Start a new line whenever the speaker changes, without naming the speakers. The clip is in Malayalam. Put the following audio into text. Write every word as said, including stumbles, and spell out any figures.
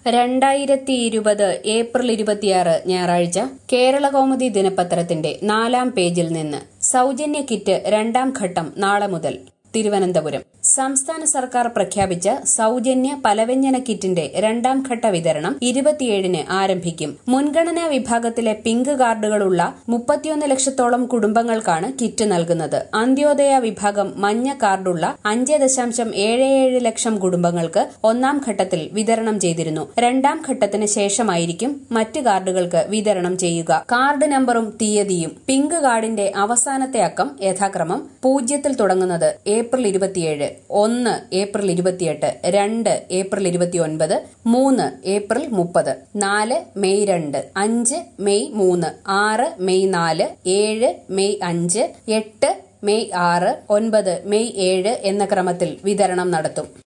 രണ്ടായിരത്തി ഇരുപത് ഏപ്രിൽ ഇരുപത്തിയാറ് ഞായറാഴ്ച കേരളകൗമുദി ദിനപത്രത്തിന്റെ നാലാം പേജിൽ നിന്ന് സൗജന്യ കിറ്റ് രണ്ടാം ഘട്ടം നാളെ മുതൽ. തിരുവനന്തപുരം സംസ്ഥാന സർക്കാർ പ്രഖ്യാപിച്ച സൗജന്യ പലവ്യഞ്ജന കിറ്റിന്റെ രണ്ടാം ഘട്ട വിതരണം ഇരുപത്തിയേഴിന് ആരംഭിക്കും. മുൻഗണനാ വിഭാഗത്തിലെ പിങ്ക് കാർഡുകളുള്ള മുപ്പത്തിയൊന്ന് ലക്ഷത്തോളം കുടുംബങ്ങൾക്കാണ് കിറ്റ് നൽകുന്നത്. അന്ത്യോദയ വിഭാഗം മഞ്ഞ കാർഡുള്ള അഞ്ച് ദശാംശം ഏഴ് ഏഴ് ലക്ഷം കുടുംബങ്ങൾക്ക് ഒന്നാം ഘട്ടത്തിൽ വിതരണം ചെയ്തിരുന്നു. രണ്ടാം ഘട്ടത്തിന് ശേഷമായിരിക്കും മറ്റ് കാർഡുകൾക്ക് വിതരണം ചെയ്യുക. കാർഡ് നമ്പറും തീയതിയും. പിങ്ക് കാർഡിന്റെ അവസാനത്തെ അക്കം യഥാക്രമം പൂജ്യത്തിൽ തുടങ്ങുന്നത് ഏപ്രിൽ ഇരുപത്തിയേഴ്, ഒന്ന് ഏപ്രിൽ ഇരുപത്തിയെട്ട്, രണ്ട് ഏപ്രിൽ ഇരുപത്തിയൊൻപത്, മൂന്ന് ഏപ്രിൽ മുപ്പത്, നാല് മെയ് രണ്ട്, അഞ്ച് മെയ് മൂന്ന്, ആറ് മെയ് നാല്, ഏഴ് മെയ് അഞ്ച്, എട്ട് മെയ് ആറ്, ഒൻപത് മെയ് ഏഴ് എന്ന ക്രമത്തിൽ വിതരണം നടത്തും.